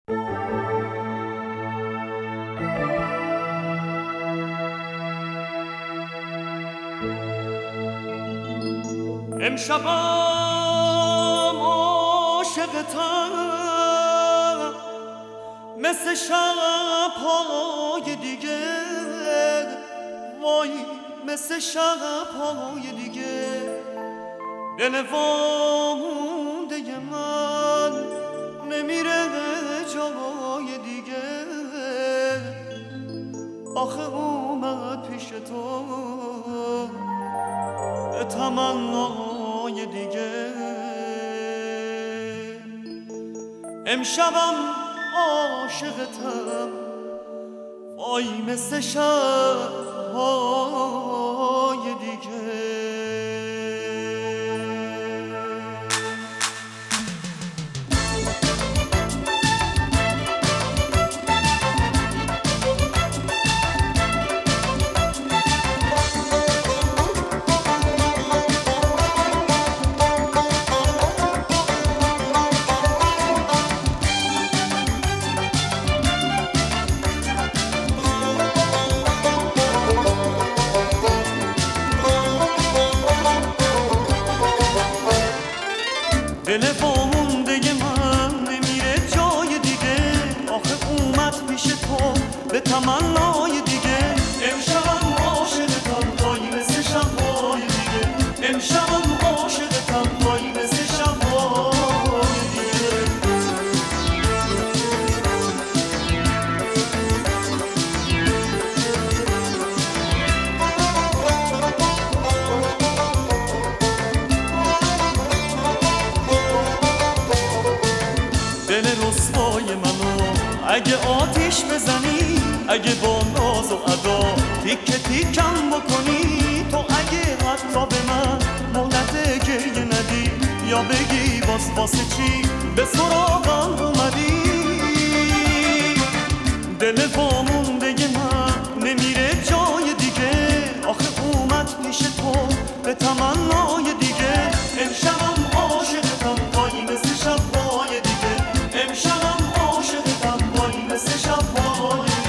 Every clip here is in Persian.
امشبم عاشقتم مثل شب‌های دیگه، وای مثل شب‌های دیگه. دل وامونده من نمیره جای دیگه، آخه اومد پیش تو تمنای دیگه. امشبم عاشقتم، وای مثل شب‌های دیگه. دل وامونده من نمیره جای دیگه، آخه اومد پیش تو به تمنای دیگه. امشبم عاشقتم، وای مثل شب‌های دیگه. امشبم عاشقتم، وای مثل شب‌های دیگه. دل رسوای منو اگه آتیش بزنی، اگه با ناز و ادا تیکه تیکم بکنی، تو اگه حتی به من مهلت گریه ندی، یا بگی واسه چی به سراغم اومدی. دل وامونده من نمیره جای دیگه، آخه اومد پیش تو به تمنای دیگه. امشبم عاشقتم، وای مثل شب‌های دیگه. امشبم عاشقتم، وای مثل شب‌های دیگه.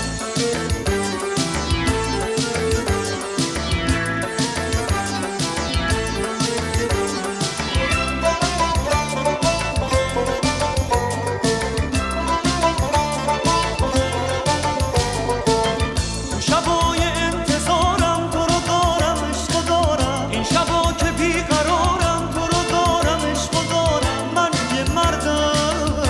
تو شبای انتظارم تو رو دارم، عشق دارم. این شبا که بیقرارم تو رو دارم، عشق دارم. من یه مردم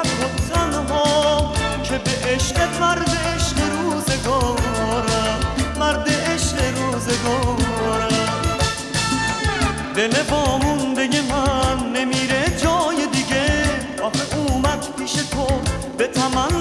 که به عشقت مرد عشق روزگارم، مرد عشق روزگارم. دل وامونده من نمیره جای دیگه، آخه اومد پیش تو به تمن